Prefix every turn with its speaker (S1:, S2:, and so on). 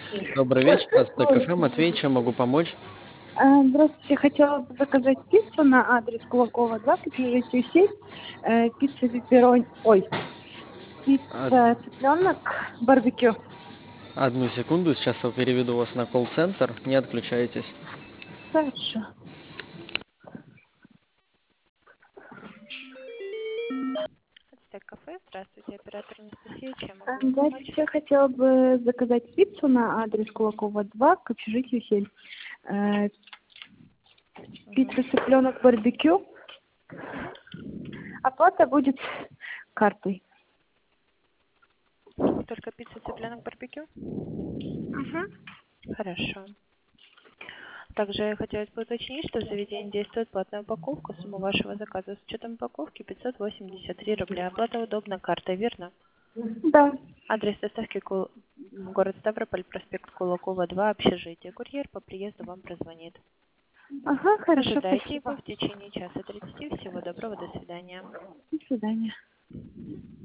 S1: Добрый вечер, Ацтек кафе, Матвей, чем могу помочь?
S2: Здравствуйте, хотела бы заказать пиццу на адрес Кулакова, 2, общежитие 7, пицца пепперони,
S1: Од-
S2: пицца цыпленок, барбекю.
S1: Одну секунду, сейчас я переведу вас на колл-центр, не отключайтесь.
S2: Хорошо.
S3: Ацтек кафе, здравствуйте, оператор Анастасия, чем могу вам помочь?
S2: Здравствуйте, хотела бы заказать пиццу на адрес Кулакова, 2, к общежитию 7. Пицца цыпленок, барбекю. Оплата будет картой.
S3: Только пицца, цыпленок, барбекю?
S2: Угу.
S3: Хорошо. Также хотелось бы уточнить, что в заведении действует платная упаковка. Сумма вашего заказа с учетом упаковки 583 рубля. Оплата удобна картой, верно?
S2: Да.
S3: Адрес доставки город Ставрополь, проспект Кулакова, 2, общежитие. Курьер по приезду вам прозвонит.
S2: Ага, хорошо,
S3: Ожидайте его
S2: спасибо.
S3: в течение часа 30. Всего доброго, до свидания.
S2: До свидания.